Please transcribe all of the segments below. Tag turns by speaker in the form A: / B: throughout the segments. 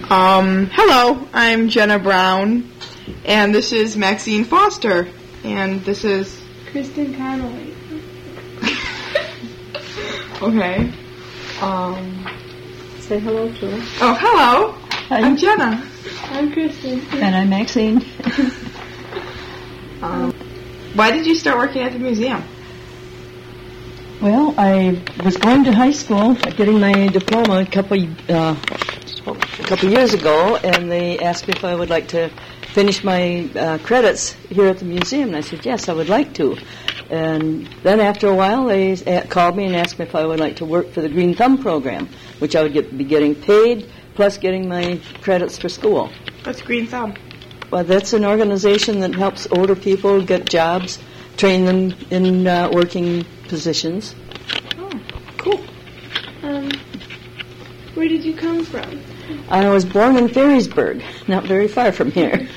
A: Hello, I'm Jenna Brown, and this is Maxine Foster, and this is...
B: Kristen Connolly.
A: Okay.
C: Say hello to her.
A: Oh, hello.
C: Hi.
A: I'm Jenna.
B: I'm Kristen.
C: And I'm Maxine.
A: Why did you start working at the museum?
C: Well, I was going to high school, getting my diploma a couple years ago, and they asked me if I would like to finish my credits here at the museum, and I said, yes, I would like to. And then after a while, they called me and asked me if I would like to work for the Green Thumb program, which I would be getting paid, plus getting my credits for school.
A: What's Green Thumb?
C: Well, that's an organization that helps older people get jobs, train them in working positions.
A: Oh, cool.
B: Where did you come from?
C: I was born in Ferrysburg, not very far from here.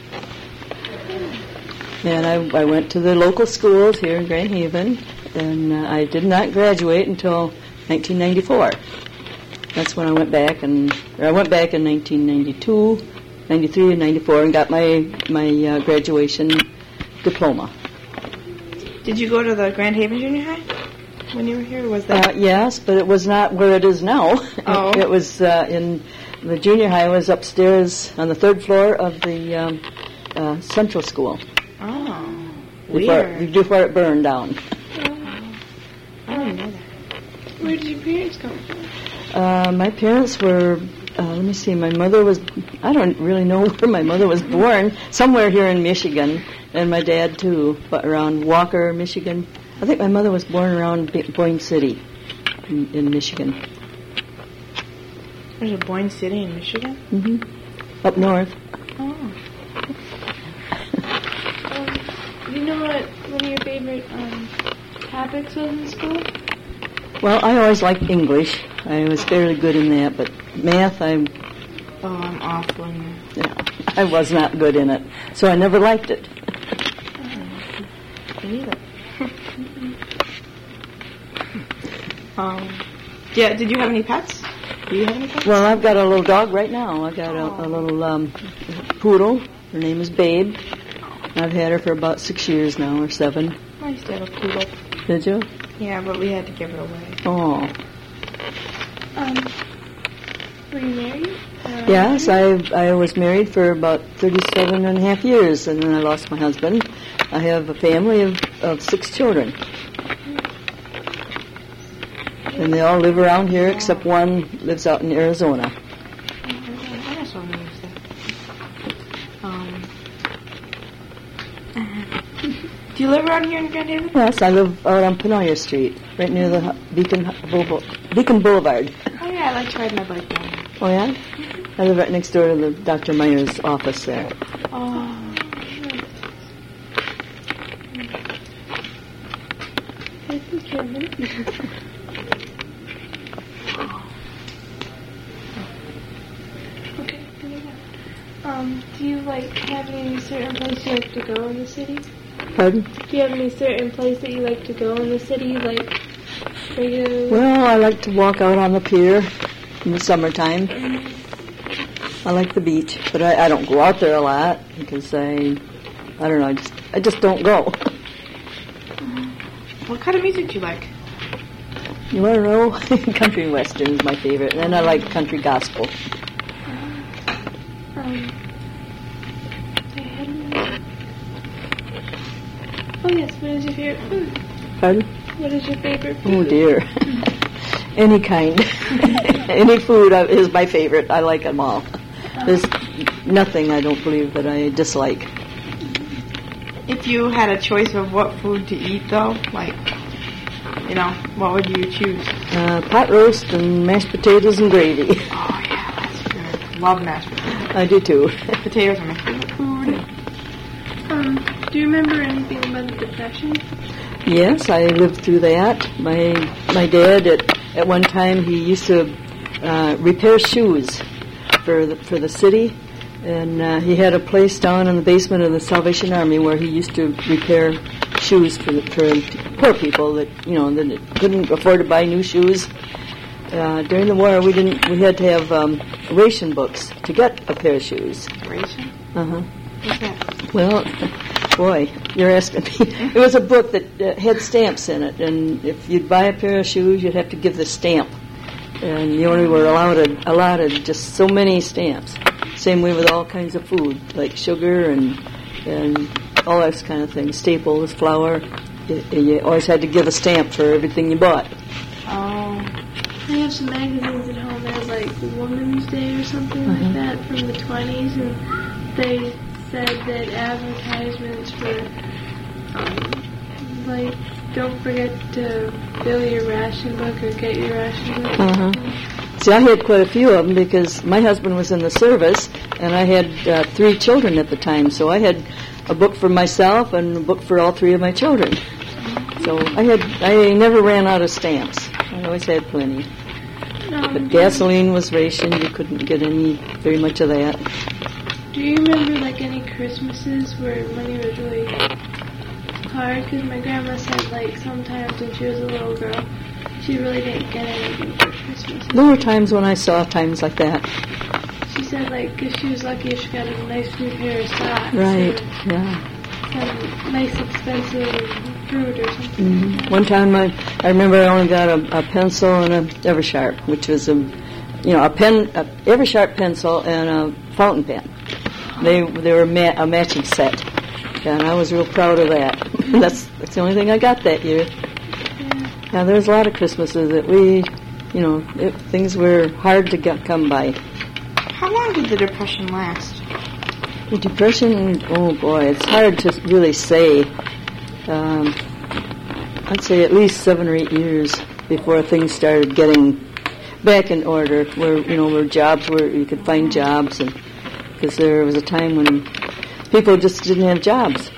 C: And I went to the local schools here in Grand Haven, and I did not graduate until 1994. That's when I went back, I went back in 1992, 93, and 94, and got my graduation diploma.
A: Did you go to the Grand Haven Junior High when you were here? Or was that?
C: Yes, but it was not where it is now.
A: Oh.
C: It was in the junior high. Was upstairs on the third floor of the Central School.
A: Oh, weird.
C: Before it burned down.
A: I didn't know that.
B: Where did your parents come from?
C: My parents were, let me see, my mother was, I don't really know where my mother was born, somewhere here in Michigan, and my dad too, but around Walker, Michigan. I think my mother was born around Boyne City in Michigan.
A: There's a Boyne City in Michigan?
C: Mm-hmm. Up north.
A: Oh.
B: Do you know what one of your favorite topics was in school?
C: Well, I always liked English. I was fairly good in that, but math,
A: I'm awful in that.
C: I was not good in it, so I never liked it.
A: Me either. Yeah, did you have any pets? Do you have any pets?
C: Well, I've got a little dog right now. I've got a little poodle. Her name is Babe. I've had her for about 6 years now, or 7.
A: I used to have a poodle.
C: Did you?
A: Yeah, but we had to give it away.
C: Oh.
B: Were you married?
C: Yes, I was married for about 37 and a half years, and then I lost my husband. I have a family of 6 children. And they all live around here, except one lives out in Arizona.
A: Do you live around here in Grand Haven?
C: Yes, I live out on Penoyer Street, right near the Beacon Boulevard.
A: Oh, yeah, I like to ride my bike down there.
C: Oh, yeah? I live right next door to the Dr. Meyer's office there.
A: Oh.
B: Okay, do you have any certain place you like to go in the city?
C: Pardon?
B: Do you have any certain place that you like to go in the city, regularly?
C: Well, I like to walk out on the pier in the summertime. I like the beach, but I don't go out there a lot because I don't know, I just don't go.
A: What kind of music do you like?
C: You want to know? Country and Western is my favorite, and then I like country gospel.
B: Oh yes, what is your favorite food?
C: Pardon?
B: What is your favorite food?
C: Oh dear. Any kind. Any food is my favorite. I like them all. There's nothing I don't believe that I dislike.
A: If you had a choice of what food to eat, though, what would you choose?
C: Pot roast and mashed potatoes and gravy.
A: Oh, yeah, that's good. Love mashed potatoes.
C: I do too.
A: Potatoes are my favorite food.
B: Do you remember anything about the Depression?
C: Yes, I lived through that. My dad, at one time, he used to repair shoes for the city, and he had a place down in the basement of the Salvation Army where he used to repair shoes for poor people that couldn't afford to buy new shoes. During the war, we had to have ration books to get a pair of shoes.
A: Ration?
C: Uh-huh.
A: What's that?
C: Well, boy, you're asking me. It was a book that had stamps in it, and if you'd buy a pair of shoes, you'd have to give the stamp. And you only were allotted just so many stamps. Same way with all kinds of food, like sugar and all those kind of things, staples, flour. You always had to give a stamp for everything you bought.
B: Oh. I have some magazines at home that have like Women's Day or something like that from the 20s, and they said that advertisements for, like, don't forget to fill your ration book or get your ration book.
C: See, I had quite a few of them because my husband was in the service, and I had 3 children at the time, so I had a book for myself and a book for all 3 of my children. So I never ran out of stamps. I always had plenty. But gasoline was rationed. You couldn't get very much of that.
B: Do you remember, like, any Christmases where money was really hard? Because my grandma said, like, sometimes when she was a little girl, she really didn't get anything for Christmas.
C: There were times when I saw times like that.
B: She said, like, if she was lucky if she got a nice new pair of socks.
C: Right,
B: or
C: yeah.
B: some nice expensive fruit or something. Like that.
C: One time I remember I only got a pencil and a Eversharp, which was a Eversharp pencil and a fountain pen. They were a matching set, and I was real proud of that. That's the only thing I got that year. Yeah, there was a lot of Christmases that things were hard to come by.
A: How long did the Depression last?
C: The Depression, oh boy, it's hard to really say. I'd say at least 7 or 8 years before things started getting back in order, where you could find jobs, and because there was a time when people just didn't have jobs.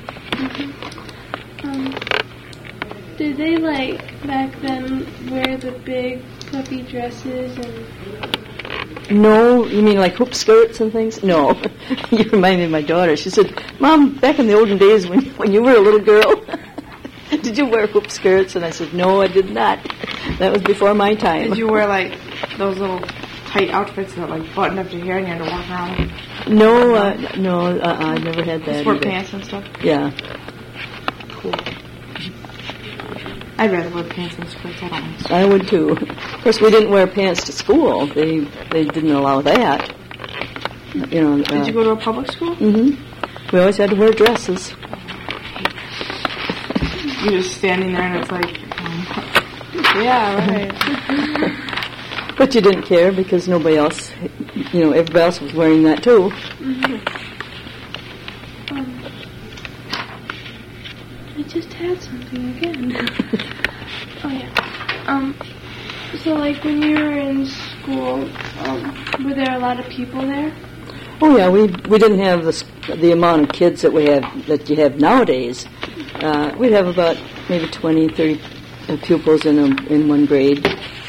B: Did they, like, back then wear the big puffy dresses and...
C: No, you mean like hoop skirts and things? No. You reminded me of my daughter. She said, Mom, back in the olden days when you were a little girl, did you wear hoop skirts? And I said, no, I did not. That was before my time.
A: Did you wear, like, those little tight outfits that, like, button up your hair and you had to walk around?
C: No, I never had that.
A: Sport pants and stuff?
C: Yeah.
A: Cool. I'd rather wear pants than skirts. I don't like skirts.
C: I would too. Of course, we didn't wear pants to school. They didn't allow that.
A: Did you go to a public school?
C: Mm-hmm. We always had to wear dresses.
A: You're just standing there and it's like, yeah, right.
C: But you didn't care because nobody else, everybody else was wearing that too.
B: I just had something again. Oh yeah. So like when you were in school, were there a lot of people there?
C: Oh yeah, we didn't have the amount of kids that you have nowadays. We'd have about maybe 20, 30 pupils in one grade.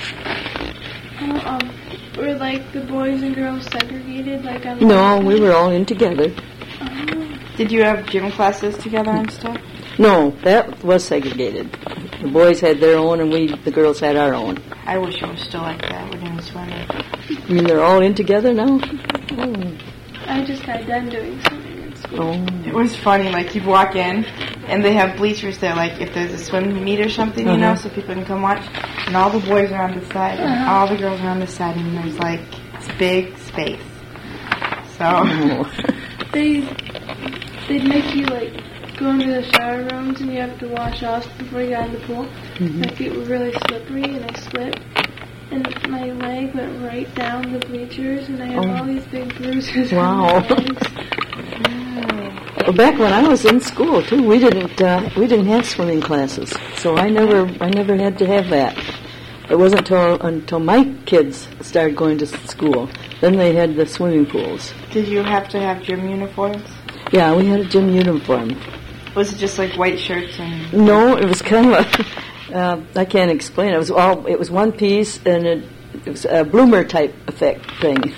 B: Were like the boys and girls segregated, like on?
C: No, we were all in together.
A: Did you have gym classes together and stuff?
C: No, that was segregated. The boys had their own, and the girls had our own.
A: I wish it was still like that. We're doing swimming.
C: You mean they're all in together now?
B: Oh. I just got done doing swimming in school.
C: Oh.
A: It was funny. Like you'd walk in, and they have bleachers there. Like if there's a swim meet or something, so people can come watch. And all the boys are on this side, and all the girls are on this side, and there's like this big space. So
B: they'd make you like go into the shower rooms, and you have to wash off before you got in the pool. My feet were really slippery, and I slipped, and my leg went right down the bleachers, and I have all these big bruises.
C: Wow.
B: On my legs.
C: Well, back when I was in school too, we didn't have swimming classes, so I never had to have that. It wasn't until my kids started going to school, then they had the swimming pools.
A: Did you have to have gym uniforms?
C: Yeah, we had a gym uniform.
A: Was it just like white shirts and?
C: No, it was kind of I can't explain. It was one piece, and it was a bloomer type effect thing.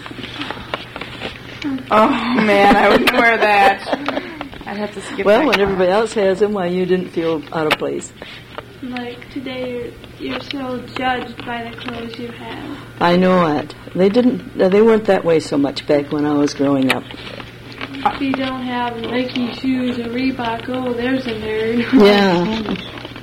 A: Oh man, I wouldn't wear that. I'd have to skip.
C: Well, when everybody else has them, why you didn't feel out of place?
B: Like today, you're so judged by the clothes you have.
C: I know it. They weren't that way so much back when I was growing up.
B: If you don't have Nike shoes or Reebok, oh, there's a nerd.
C: Yeah.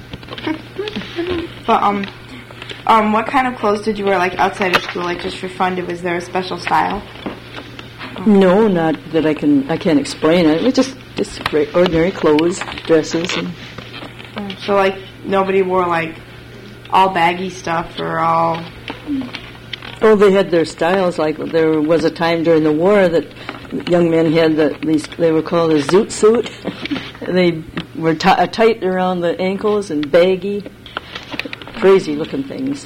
A: But what kind of clothes did you wear like outside of school, like just for fun? Was there a special style?
C: No, not that I can't explain it. It was just great, ordinary clothes, dresses, and
A: so like nobody wore like all baggy stuff or all.
C: Oh, they had their styles. Like there was a time during the war that young men had these. They were called a zoot suit. They were tight around the ankles and baggy, crazy looking things.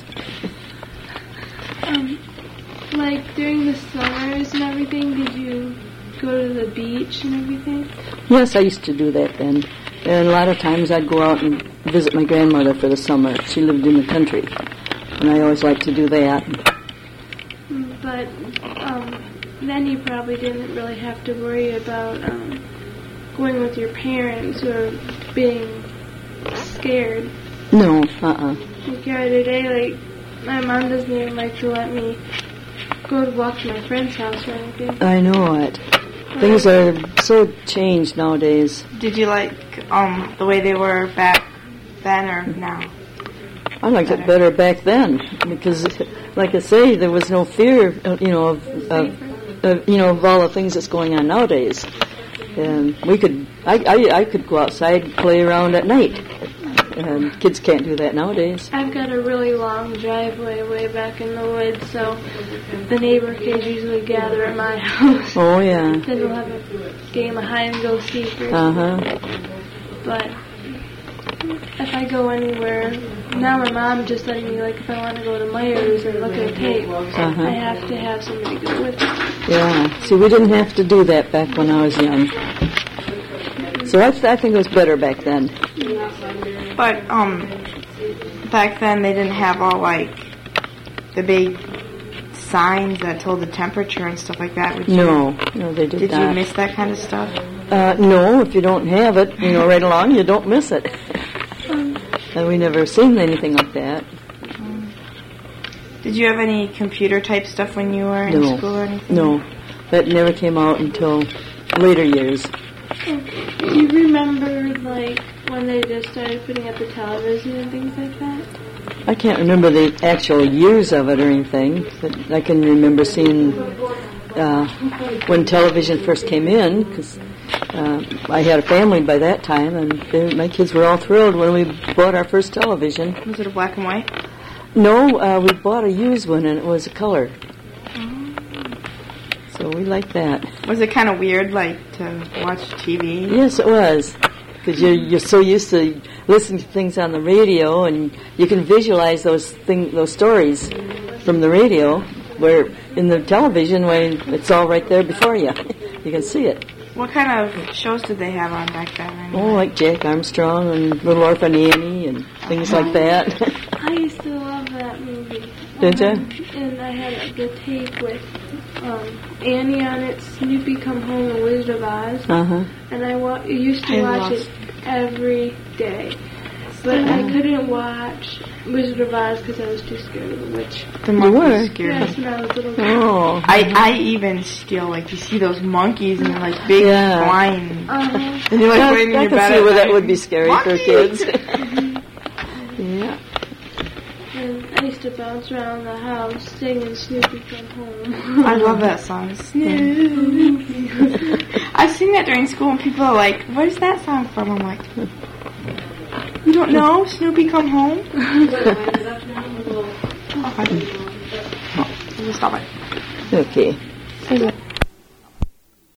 B: Like during the summers and everything, did you go to the beach and everything?
C: Yes, I used to do that then. And a lot of times I'd go out and visit my grandmother for the summer. She lived in the country, and I always liked to do that.
B: But then you probably didn't really have to worry about going with your parents or being scared.
C: No,
B: Like the other day, like my mom doesn't even like to let me go to walk to my friend's house or anything.
C: I know it. Things are so changed nowadays.
A: Did you like the way they were back then or now?
C: I liked it better back then because, like I say, there was no fear, of all the things that's going on nowadays. And I could go outside and play around at night. And kids can't do that nowadays.
B: I've got a really long driveway way back in the woods, so the neighbor kids usually gather at my house.
C: Oh, yeah.
B: Then we'll have a game of hide and go seek or But if I go anywhere, now my mom just letting me, like, if I want to go to Myers and look at tape, I have to have somebody go with me.
C: Yeah. See, we didn't have to do that back when I was young. So I think it was better back then.
A: But back then they didn't have all like the big signs that told the temperature and stuff like that.
C: No, they did not.
A: Did you miss that kind of stuff?
C: No, if you don't have it, right along, you don't miss it. And we never seen anything like that.
A: Did you have any computer type stuff when you were in school or anything?
C: No, that never came out until later years.
B: Do you remember, like, when they just started putting up the television and things like that?
C: I can't remember the actual years of it or anything, but I can remember seeing when television first came in, because I had a family by that time, and my kids were all thrilled when we bought our first television.
A: Was it a black and white?
C: No, we bought a used one, and it was a color. So we liked that.
A: Was it kind of weird, like, to watch TV?
C: Yes, it was. Because you're so used to listening to things on the radio, and you can visualize those stories from the radio, where in the television, when it's all right there before you, you can see it.
A: What kind of shows did they have on back then?
C: Oh, like Jack Armstrong and Little Orphan Annie and things like that.
B: I used to love that movie.
C: Did you?
B: And I had the tape with Annie on it, Snoopy Come Home, and Wizard of Oz. And I used to watch it every day. But I couldn't watch Wizard of Oz because I was too scared of the witch.
A: The monkeys scared me.
B: Yes, when I was a little
C: girl.
A: I even still, like, you see those monkeys and they're like big flying. And you're like waiting in your bed.
C: I can see where that would be scary for kids. Yeah.
B: And I used to bounce around the house singing Snoopy Come Home.
A: I love that song. Snoopy. I sing that during school and people are like, where's that song from? I'm like, you don't know Snoopy Come Home? Stop it.
C: Okay.